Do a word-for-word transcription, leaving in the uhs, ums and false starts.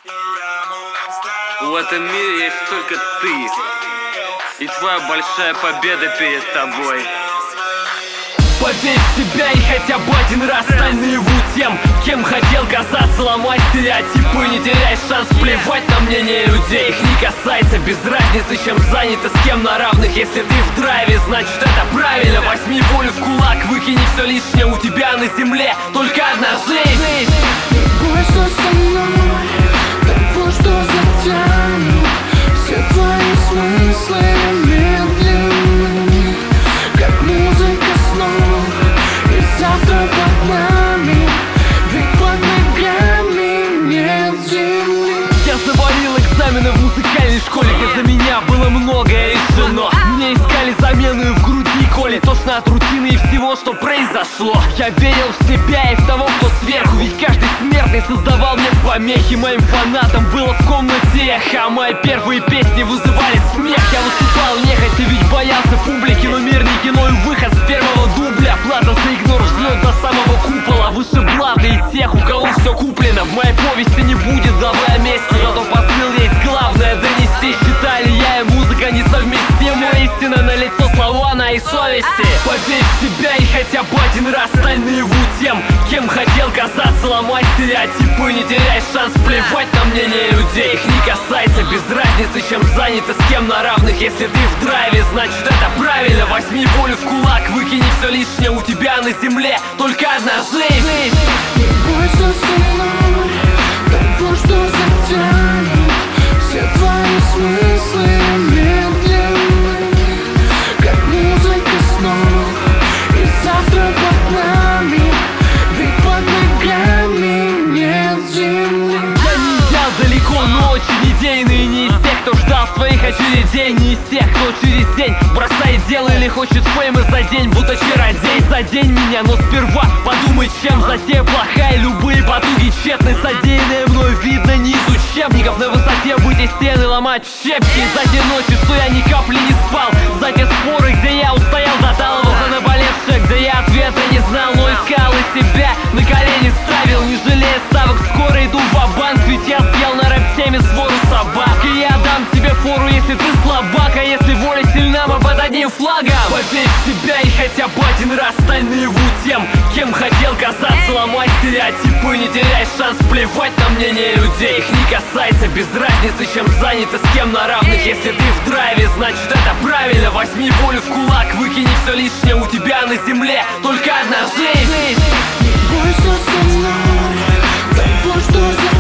В этом мире есть только ты, и твоя большая победа перед тобой. Поверь в себя и хотя бы один раз стань наяву тем, кем хотел казаться, ломай стереотипы, не теряй шанс, плевать на мнение людей. Их не касается, без разницы, чем занято, с кем на равных. Если ты в драйве, значит это правильно. Возьми волю в кулак, выкини все лишнее, у тебя на земле только одна жизнь. Бойся со мной того, что затянут все твои смыслы медленны, как музыка снов. И завтра под нами, ведь под ногами нет земли. Я завалил экзамены в музыкальной школе, где за меня было многое решено. Мне искали замену и в груди коли, тошно от рутины и всего, что произошло. Я верил в себя и в того, кто сверху, ведь каждый смертный создавал мне помехи. Моим фанатам было в комнате эхо, а мои первые песни вызывали смех. Я выступал нехотя, ведь боялся публики, но мир не кино и выход с первого дубля. Плата за игнор, взлет до самого купола, выше блата и тех, у кого все куплено. В моей повести не будет главы о месте, зато посыл есть главное донести. Считали я и музыка несовместимы, истина на лицо, слова на и совести. Поверь в себя и хотя бы один раз стань наяву тем, кем хотел казаться, ломай стереотипы, не теряй шанс, плевать на мнение людей. Их не касается, без разницы, чем занято, с кем на равных. Если ты в драйве, значит это правильно. Возьми волю в кулак, выкини все лишнее, у тебя на земле только одна жизнь. Не бойся со мной того, что затянут все твои смыслы медленны, как музыка снов. И завтра под нами, ведь под ногами нет земли. Я не идеал далеко, но очень идейный, не из тех, кто ждал своих очередей, не из тех, кто через день бросает дело или хочет фейма за день, будто чародей. Задень меня, но сперва подумай, чем затея плохая. Любые потуги тщетны, содеянное мной видно не из учебников. На высоте быть и стены ломать в щепки. За те ночи, что я ни капли не спал, за те споры, где я устоял до талого, за наболевшее, где я ответа не знал, но искал и себя на колени ставил, не жалея ставок. Скоро иду ва-банк, ведь я съел на рэп-теме свору собак. И я дам тебе фору, если ты слабак, а если воля сильна, мы под одним флагом. Поверь в себя и хотя бы один раз стань наяву тем, кем хотел казаться, ломай стереотипы, не теряй шанс, плевать на мнение людей. Их не касается, без разницы, чем занято, с кем на равных. Если ты в драйве, значит это правильно. Возьми волю в кулак, выкини все лишнее, у тебя на земле только одна жизнь. Не бойся со мной того, что